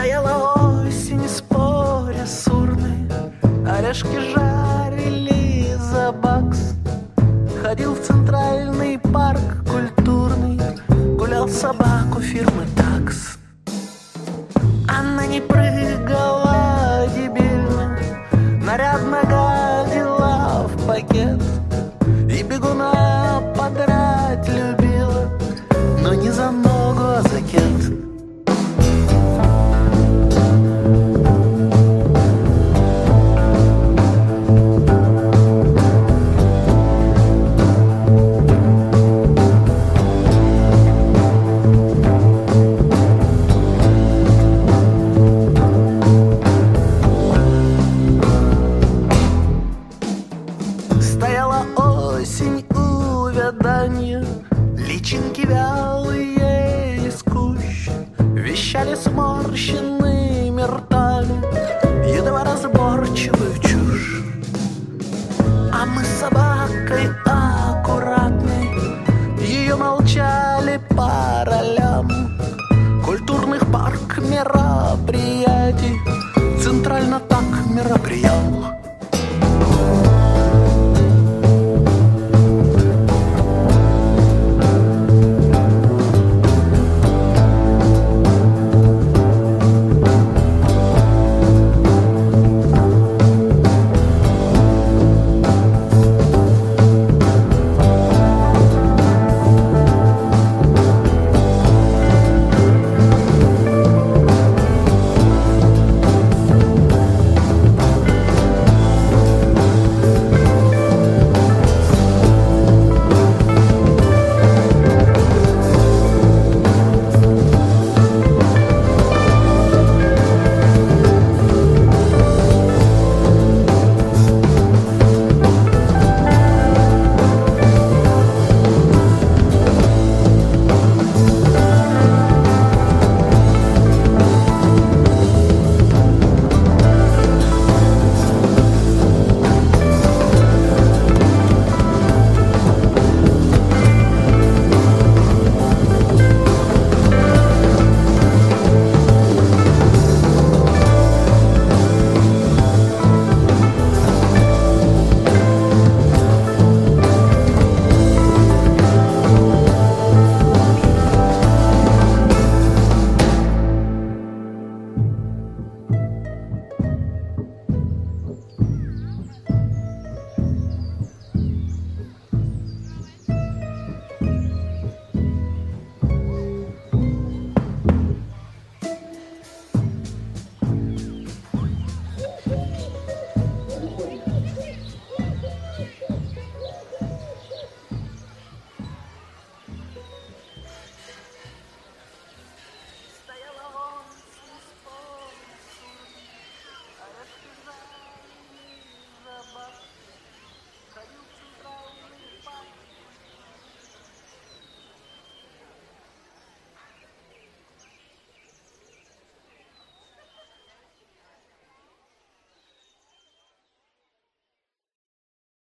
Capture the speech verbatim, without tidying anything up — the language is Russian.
Стояла осень, споря с урной, орешки жарили за бакс. Ходил в Центральный парк культурный, гулял собаку фирмы «Такс». Она не прыгала дебильно, нарядно гадила в пакет и бегуна подрать любила, но не за ногу, а за кент. Стояла осень, увяданье, личинки вялые из кущ вещали сморщенными ртами едва разборчивую чушь. А мы с собакой аккуратной ее молчали по ролям культурных парк мероприятий. Центрально